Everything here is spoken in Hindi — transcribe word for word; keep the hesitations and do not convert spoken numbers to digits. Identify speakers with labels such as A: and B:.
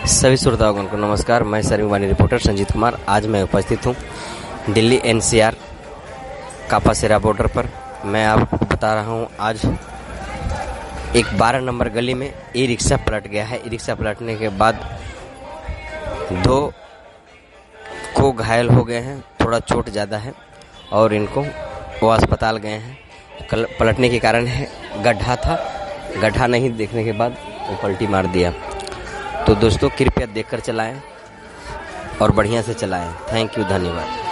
A: सभी श्रोताओं को नमस्कार। मैं सर्विवानी रिपोर्टर संजीत कुमार। आज मैं उपस्थित हूँ दिल्ली एनसीआर कापासेरा बॉर्डर पर। मैं आपको बता रहा हूँ, आज एक बारह नंबर गली में ई रिक्शा पलट गया है। ई रिक्शा पलटने के बाद दो को घायल हो गए हैं, थोड़ा चोट ज़्यादा है और इनको वो अस्पताल गए हैं। पलटने के कारण है गड्ढा था, गड्ढा नहीं देखने के बाद वो पलटी मार दिया। तो दोस्तों कृपया देखकर चलाएं और बढ़िया से चलाएं। थैंक यू, धन्यवाद।